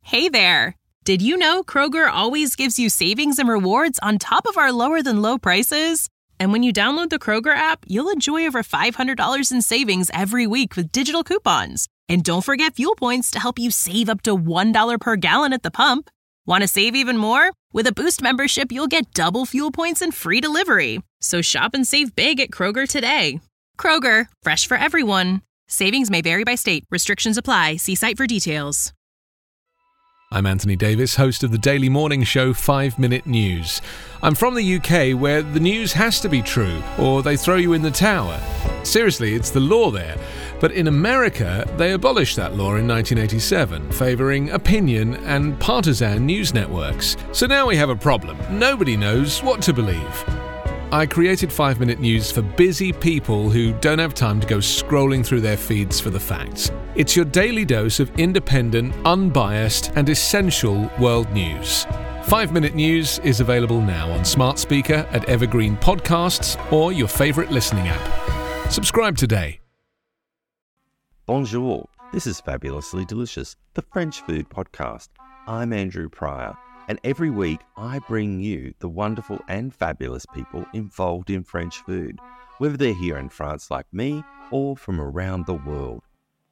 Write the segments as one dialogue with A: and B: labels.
A: Hey there! Did you know Kroger always gives you savings and rewards on top of our lower-than-low prices? And when you download the Kroger app, you'll enjoy over $500 in savings every week with digital coupons. And don't forget fuel points to help you save up to $1 per gallon at the pump. Want to save even more? With a Boost membership, you'll get double fuel points and free delivery. So shop and save big at Kroger today. Kroger, fresh for everyone. Savings may vary by state. Restrictions apply. See site for details.
B: I'm Anthony Davis, host of the daily morning show 5 Minute News. I'm from the UK, where the news has to be true, or they throw you in the tower. Seriously, it's the law there. But in America, they abolished that law in 1987, favouring opinion and partisan news networks. So now we have a problem. Nobody knows what to believe. I created 5 Minute News for busy people who don't have time to go scrolling through their feeds for the facts. It's your daily dose of independent, unbiased, and essential world news. 5 Minute News is available now on Smart Speaker, at Evergreen Podcasts, or your favourite listening app. Subscribe today.
C: Bonjour, this is Fabulously Delicious, the French food podcast. I'm Andrew Pryor, and every week I bring you the wonderful and fabulous people involved in French food, whether they're here in France like me or from around the world.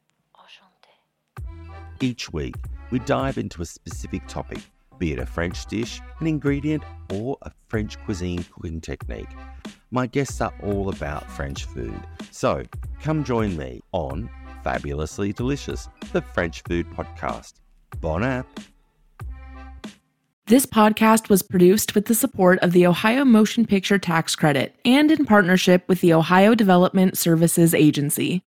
C: Each week, we dive into a specific topic, be it a French dish, an ingredient, or a French cuisine cooking technique. My guests are all about French food, so come join me on Fabulously Delicious, the French food podcast. Bon app!
D: This podcast was produced with the support of the Ohio Motion Picture Tax Credit and in partnership with the Ohio Development Services Agency.